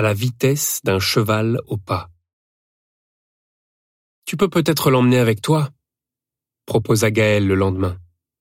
à la vitesse d'un cheval au pas. « Tu peux peut-être l'emmener avec toi ?» proposa Gaël le lendemain.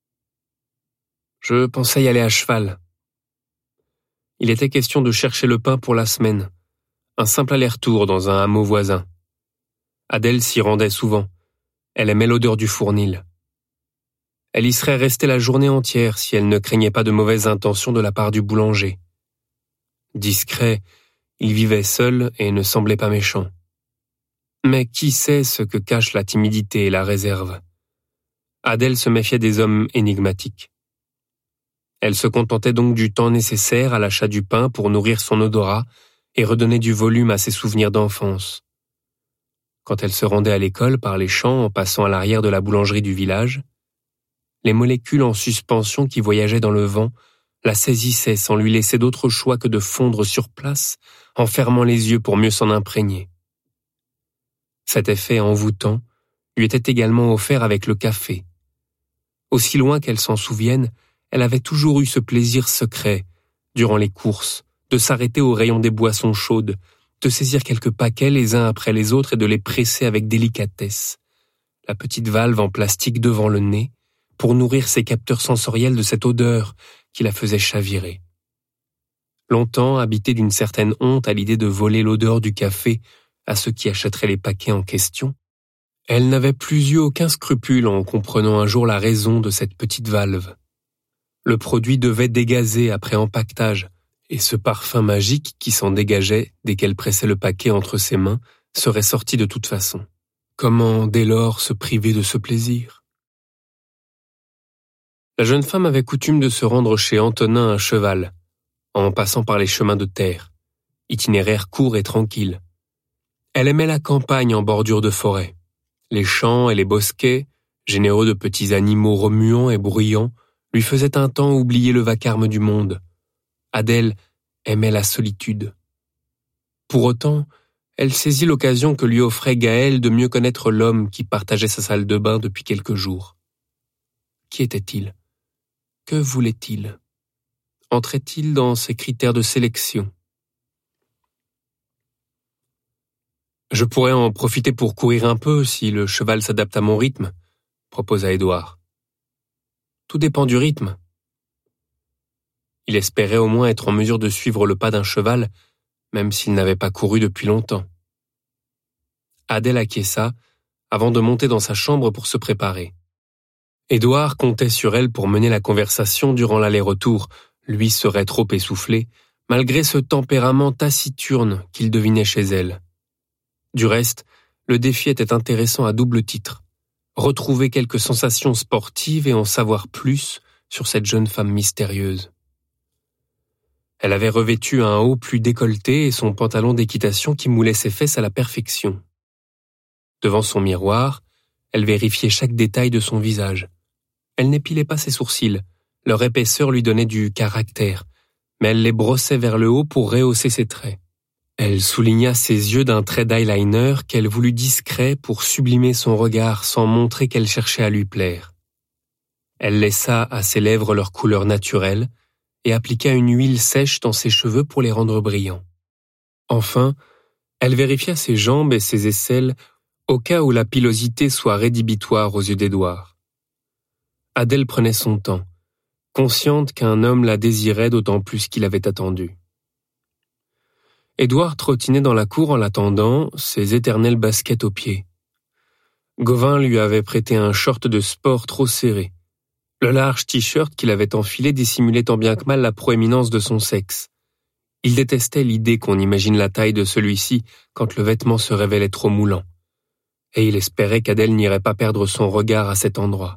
« Je pensais y aller à cheval. » Il était question de chercher le pain pour la semaine, un simple aller-retour dans un hameau voisin. Adèle s'y rendait souvent. Elle aimait l'odeur du fournil. Elle y serait restée la journée entière si elle ne craignait pas de mauvaises intentions de la part du boulanger. Discret, il vivait seul et ne semblait pas méchant. Mais qui sait ce que cachent la timidité et la réserve? Adèle se méfiait des hommes énigmatiques. Elle se contentait donc du temps nécessaire à l'achat du pain pour nourrir son odorat et redonner du volume à ses souvenirs d'enfance. Quand elle se rendait à l'école par les champs en passant à l'arrière de la boulangerie du village, les molécules en suspension qui voyageaient dans le vent la saisissaient sans lui laisser d'autre choix que de fondre sur place en fermant les yeux pour mieux s'en imprégner. Cet effet envoûtant lui était également offert avec le café. Aussi loin qu'elle s'en souvienne, elle avait toujours eu ce plaisir secret, durant les courses, de s'arrêter au rayon des boissons chaudes, de saisir quelques paquets les uns après les autres et de les presser avec délicatesse, la petite valve en plastique devant le nez, pour nourrir ses capteurs sensoriels de cette odeur qui la faisait chavirer. Longtemps habitée d'une certaine honte à l'idée de voler l'odeur du café à ceux qui achèteraient les paquets en question, elle n'avait plus eu aucun scrupule en comprenant un jour la raison de cette petite valve. Le produit devait dégazer après empaquetage, et ce parfum magique qui s'en dégageait dès qu'elle pressait le paquet entre ses mains serait sorti de toute façon. Comment, dès lors, se priver de ce plaisir? La jeune femme avait coutume de se rendre chez Antonin à cheval, en passant par les chemins de terre, itinéraire court et tranquille. Elle aimait la campagne en bordure de forêt. Les champs et les bosquets, généreux de petits animaux remuants et bruyants, lui faisaient un temps oublier le vacarme du monde. Adèle aimait la solitude. Pour autant, elle saisit l'occasion que lui offrait Gaël de mieux connaître l'homme qui partageait sa salle de bain depuis quelques jours. Qui était-il? Que voulait-il? Entrait-il dans ses critères de sélection? « Je pourrais en profiter pour courir un peu si le cheval s'adapte à mon rythme », proposa Édouard. « Tout dépend du rythme. » Il espérait au moins être en mesure de suivre le pas d'un cheval, même s'il n'avait pas couru depuis longtemps. Adèle acquiesça avant de monter dans sa chambre pour se préparer. Édouard comptait sur elle pour mener la conversation durant l'aller-retour. Lui serait trop essoufflé, malgré ce tempérament taciturne qu'il devinait chez elle. Du reste, le défi était intéressant à double titre. Retrouver quelques sensations sportives et en savoir plus sur cette jeune femme mystérieuse. Elle avait revêtu un haut plus décolleté et son pantalon d'équitation qui moulait ses fesses à la perfection. Devant son miroir, elle vérifiait chaque détail de son visage. Elle n'épilait pas ses sourcils, leur épaisseur lui donnait du caractère, mais elle les brossait vers le haut pour rehausser ses traits. Elle souligna ses yeux d'un trait d'eyeliner qu'elle voulut discret pour sublimer son regard sans montrer qu'elle cherchait à lui plaire. Elle laissa à ses lèvres leur couleur naturelle et appliqua une huile sèche dans ses cheveux pour les rendre brillants. Enfin, elle vérifia ses jambes et ses aisselles au cas où la pilosité soit rédhibitoire aux yeux d'Édouard. Adèle prenait son temps, consciente qu'un homme la désirait d'autant plus qu'il avait attendu. Édouard trottinait dans la cour en l'attendant, ses éternelles baskets aux pieds. Gauvin lui avait prêté un short de sport trop serré. Le large t-shirt qu'il avait enfilé dissimulait tant bien que mal la proéminence de son sexe. Il détestait l'idée qu'on imagine la taille de celui-ci quand le vêtement se révélait trop moulant. Et il espérait qu'Adèle n'irait pas perdre son regard à cet endroit.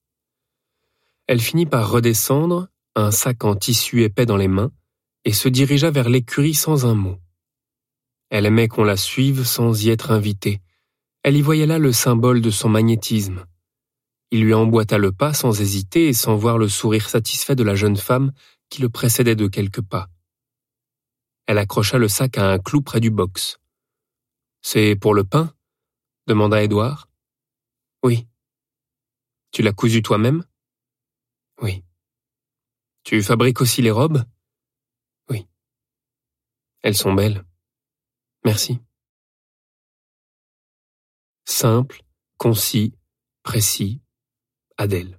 Elle finit par redescendre, un sac en tissu épais dans les mains, et se dirigea vers l'écurie sans un mot. Elle aimait qu'on la suive sans y être invitée. Elle y voyait là le symbole de son magnétisme. Il lui emboîta le pas sans hésiter et sans voir le sourire satisfait de la jeune femme qui le précédait de quelques pas. Elle accrocha le sac à un clou près du box. « C'est pour le pain ?» demanda Édouard. « Oui. »« Tu l'as cousu toi-même ?» ?»« Oui. »« Tu fabriques aussi les robes ?» ?»« Oui. »« Elles sont belles. Merci. Simple, concis, précis, Adèle.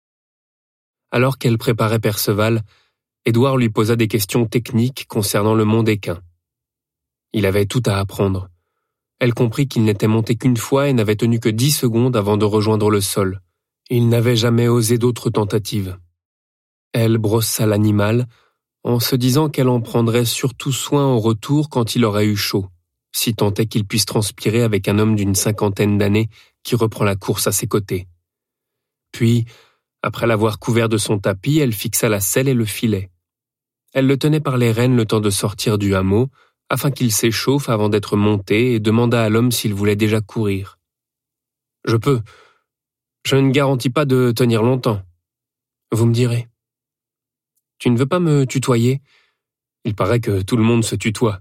Alors qu'elle préparait Perceval, Édouard lui posa des questions techniques concernant le mont d'Équin. Il avait tout à apprendre. Elle comprit qu'il n'était monté qu'une fois et n'avait tenu que 10 secondes avant de rejoindre le sol. Il n'avait jamais osé d'autres tentatives. Elle brossa l'animal, en se disant qu'elle en prendrait surtout soin au retour quand il aurait eu chaud, si tant est qu'il puisse transpirer avec un homme d'une 50aine d'années qui reprend la course à ses côtés. Puis, après l'avoir couvert de son tapis, elle fixa la selle et le filet. Elle le tenait par les rênes le temps de sortir du hameau, afin qu'il s'échauffe avant d'être monté, et demanda à l'homme s'il voulait déjà courir. « Je peux. Je ne garantis pas de tenir longtemps. Vous me direz. Tu ne veux pas me tutoyer ? Il paraît que tout le monde se tutoie.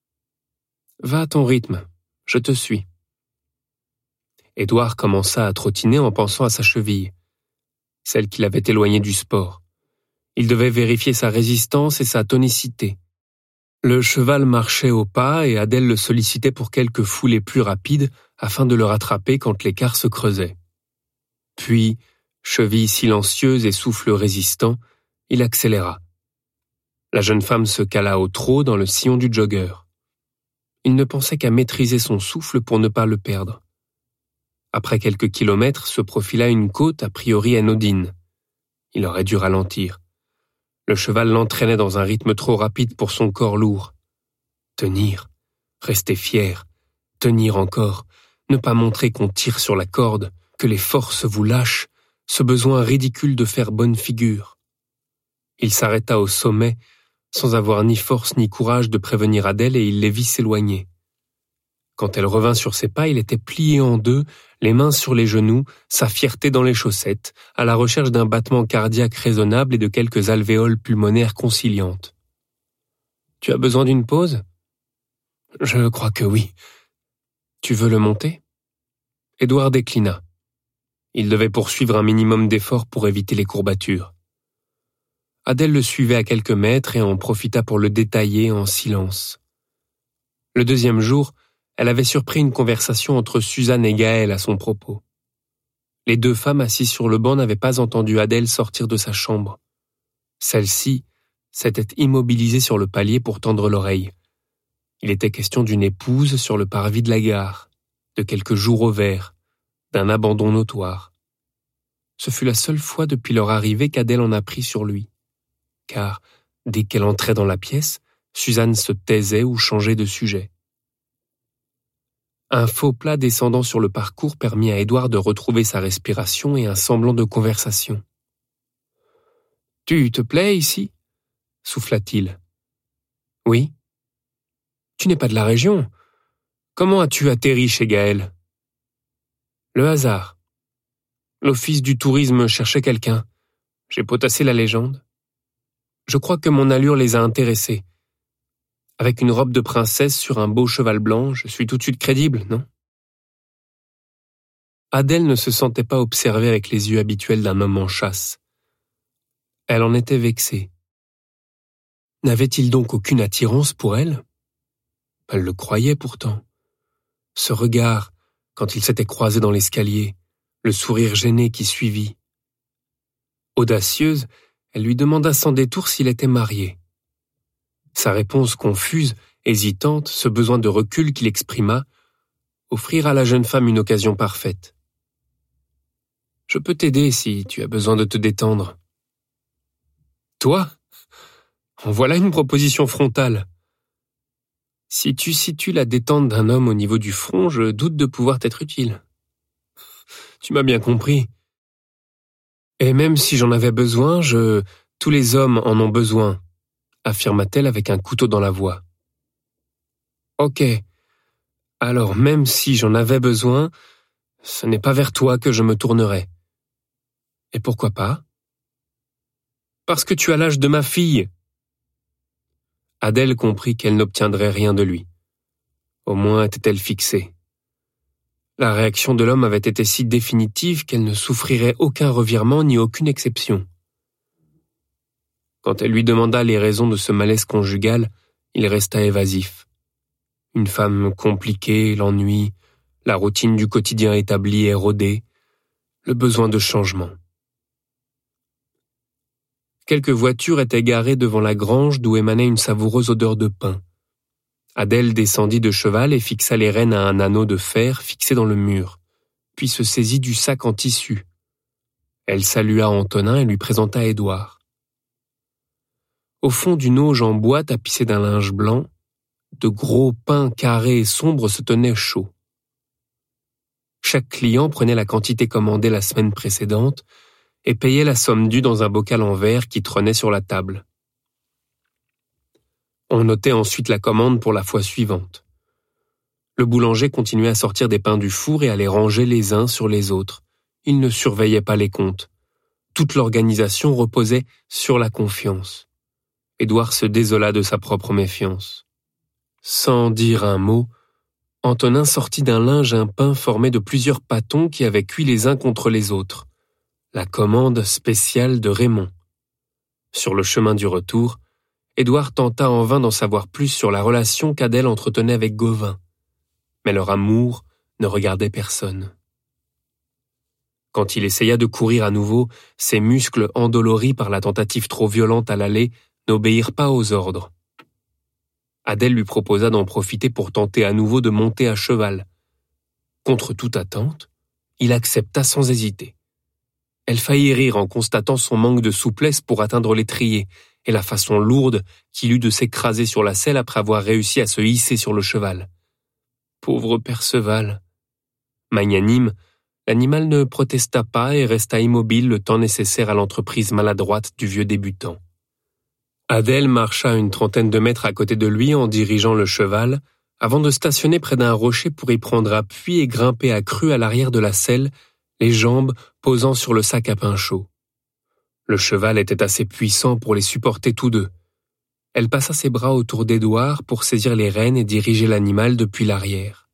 Va à ton rythme, je te suis. » Édouard commença à trottiner en pensant à sa cheville, celle qu'il avait éloignée du sport. Il devait vérifier sa résistance et sa tonicité. Le cheval marchait au pas et Adèle le sollicitait pour quelques foulées plus rapides afin de le rattraper quand l'écart se creusait. Puis, cheville silencieuse et souffle résistant, il accéléra. La jeune femme se cala au trot dans le sillon du jogger. Il ne pensait qu'à maîtriser son souffle pour ne pas le perdre. Après quelques kilomètres se profila une côte a priori anodine. Il aurait dû ralentir. Le cheval l'entraînait dans un rythme trop rapide pour son corps lourd. Tenir, rester fier, tenir encore, ne pas montrer qu'on tire sur la corde, que les forces vous lâchent, ce besoin ridicule de faire bonne figure. Il s'arrêta au sommet, sans avoir ni force ni courage de prévenir Adèle et il les vit s'éloigner. Quand elle revint sur ses pas, il était plié en deux, les mains sur les genoux, sa fierté dans les chaussettes, à la recherche d'un battement cardiaque raisonnable et de quelques alvéoles pulmonaires conciliantes. « Tu as besoin d'une pause ? » ?»« Je crois que oui. »« Tu veux le monter ?» Édouard déclina. Il devait poursuivre un minimum d'efforts pour éviter les courbatures. Adèle le suivait à quelques mètres et en profita pour le détailler en silence. Le deuxième jour, elle avait surpris une conversation entre Suzanne et Gaël à son propos. Les deux femmes assises sur le banc n'avaient pas entendu Adèle sortir de sa chambre. Celle-ci s'était immobilisée sur le palier pour tendre l'oreille. Il était question d'une épouse sur le parvis de la gare, de quelques jours au vert, d'un abandon notoire. Ce fut la seule fois depuis leur arrivée qu'Adèle en apprit sur lui. Car, dès qu'elle entrait dans la pièce, Suzanne se taisait ou changeait de sujet. Un faux plat descendant sur le parcours permit à Édouard de retrouver sa respiration et un semblant de conversation. « Tu te plais ici ?» souffla-t-il. « Oui. »« Tu n'es pas de la région. Comment as-tu atterri chez Gaël ?»« Le hasard. L'office du tourisme cherchait quelqu'un. J'ai potassé la légende. Je crois que mon allure les a intéressés. Avec une robe de princesse sur un beau cheval blanc, je suis tout de suite crédible, non ? » Adèle ne se sentait pas observée avec les yeux habituels d'un homme en chasse. Elle en était vexée. N'avait-il donc aucune attirance pour elle ? Elle le croyait pourtant. Ce regard, quand ils s'étaient croisés dans l'escalier, le sourire gêné qui suivit. Audacieuse, elle lui demanda sans détour s'il était marié. Sa réponse confuse, hésitante, ce besoin de recul qu'il exprima, offrirent à la jeune femme une occasion parfaite. « Je peux t'aider si tu as besoin de te détendre. »« Toi ? En voilà une proposition frontale. Si tu situes la détente d'un homme au niveau du front, je doute de pouvoir t'être utile. Tu m'as bien compris. Et même si j'en avais besoin, tous les hommes en ont besoin, affirma-t-elle avec un couteau dans la voix. Ok. Alors même si j'en avais besoin, ce n'est pas vers toi que je me tournerai. Et pourquoi pas ? Parce que tu as l'âge de ma fille. Adèle comprit qu'elle n'obtiendrait rien de lui. Au moins était-elle fixée. La réaction de l'homme avait été si définitive qu'elle ne souffrirait aucun revirement ni aucune exception. Quand elle lui demanda les raisons de ce malaise conjugal, il resta évasif. Une femme compliquée, l'ennui, la routine du quotidien établie érodée, le besoin de changement. Quelques voitures étaient garées devant la grange d'où émanait une savoureuse odeur de pain. Adèle descendit de cheval et fixa les rênes à un anneau de fer fixé dans le mur, puis se saisit du sac en tissu. Elle salua Antonin et lui présenta Édouard. Au fond d'une auge en bois tapissée d'un linge blanc, de gros pains carrés et sombres se tenaient chauds. Chaque client prenait la quantité commandée la semaine précédente et payait la somme due dans un bocal en verre qui trônait sur la table. On notait ensuite la commande pour la fois suivante. Le boulanger continuait à sortir des pains du four et à les ranger les uns sur les autres. Il ne surveillait pas les comptes. Toute l'organisation reposait sur la confiance. Édouard se désola de sa propre méfiance. Sans dire un mot, Antonin sortit d'un linge un pain formé de plusieurs pâtons qui avaient cuit les uns contre les autres. La commande spéciale de Raymond. Sur le chemin du retour, Édouard tenta en vain d'en savoir plus sur la relation qu'Adèle entretenait avec Gauvin. Mais leur amour ne regardait personne. Quand il essaya de courir à nouveau, ses muscles endoloris par la tentative trop violente à l'aller n'obéirent pas aux ordres. Adèle lui proposa d'en profiter pour tenter à nouveau de monter à cheval. Contre toute attente, il accepta sans hésiter. Elle faillit rire en constatant son manque de souplesse pour atteindre l'étrier et la façon lourde qu'il eut de s'écraser sur la selle après avoir réussi à se hisser sur le cheval. Pauvre Perceval. Magnanime, l'animal ne protesta pas et resta immobile le temps nécessaire à l'entreprise maladroite du vieux débutant. Adèle marcha une trentaine de mètres à côté de lui en dirigeant le cheval, avant de stationner près d'un rocher pour y prendre appui et grimper à cru à l'arrière de la selle, les jambes posant sur le sac à pain chaud. Le cheval était assez puissant pour les supporter tous deux. Elle passa ses bras autour d'Édouard pour saisir les rênes et diriger l'animal depuis l'arrière.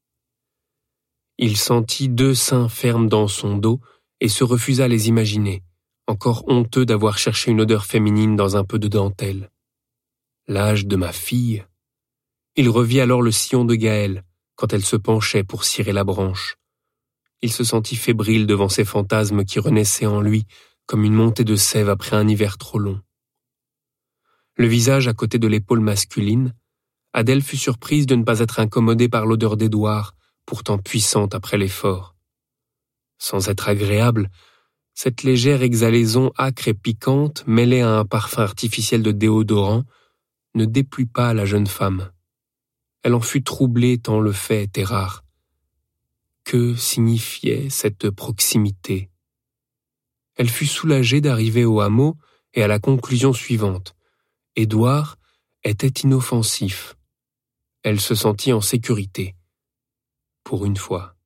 Il sentit deux seins fermes dans son dos et se refusa à les imaginer, encore honteux d'avoir cherché une odeur féminine dans un peu de dentelle. L'âge de ma fille. Il revit alors le sillon de Gaëlle, quand elle se penchait pour cirer la branche. Il se sentit fébrile devant ces fantasmes qui renaissaient en lui, comme une montée de sève après un hiver trop long. Le visage à côté de l'épaule masculine, Adèle fut surprise de ne pas être incommodée par l'odeur d'Édouard, pourtant puissante après l'effort. Sans être agréable, cette légère exhalaison âcre et piquante, mêlée à un parfum artificiel de déodorant, ne déplut pas la jeune femme. Elle en fut troublée tant le fait était rare. Que signifiait cette proximité? Elle fut soulagée d'arriver au hameau et à la conclusion suivante. Édouard était inoffensif. Elle se sentit en sécurité. Pour une fois.